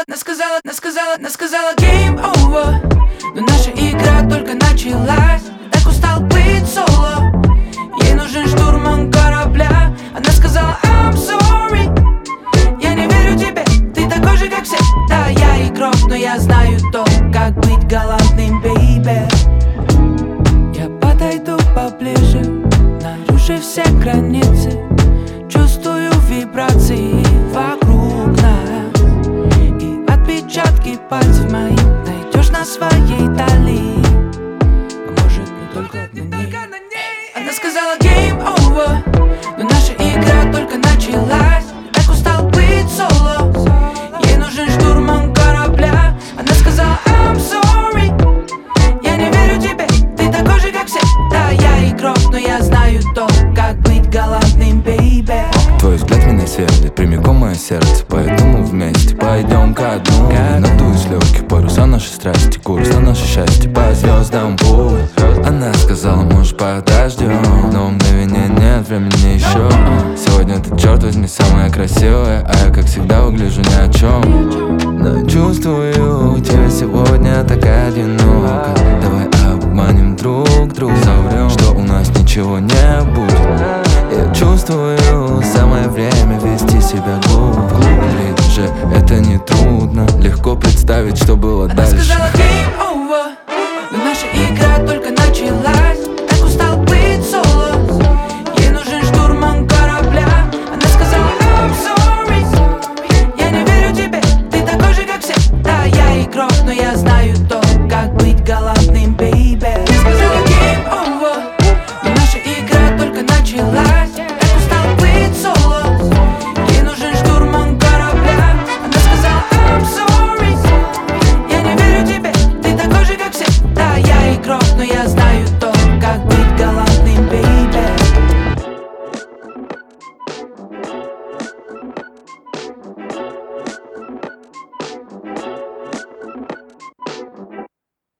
сказала game over. Но наша игра только началась. Так устал быть соло. Ей нужен штурман корабля. Она сказала I'm sorry. Я не верю тебе, ты такой же, как все. Да, я игрок, но я знаю то, как быть галантным, baby. Я подойду поближе, нарушив все границы. Чувствую вибрации вокруг нас. И отпечатки пальцев моих найдешь на своей талии. А может, не только на ней. Она сказала game over. Но наша игра только началась. Так устал быть соло. Ей нужен штурман корабля. Она сказала I'm sorry. Я не верю тебе, ты такой же, как все. Да, я игрок, но я знаю то, как быть галантным, baby. Твой взгляд меня светит, прямиком мое сердце. Поэтому вместе пойдем ко дну. Надуй с легких паруса нашей страсти. Курс на наше счастье по звездам путь. Она сказала, может, подождем. Но мгновения нет, времени еще. Сегодня ты, черт возьми, самая красивая. А я, как всегда, выгляжу ни о чем. Но чувствую, тебя сегодня так одиноко. Давай обманем друг друга. Соврем, что у нас ничего не будет. Я чувствую, самое время вести себя глупо. Ведь же это не трудно. Легко представить, что было Она дальше. сказала game over.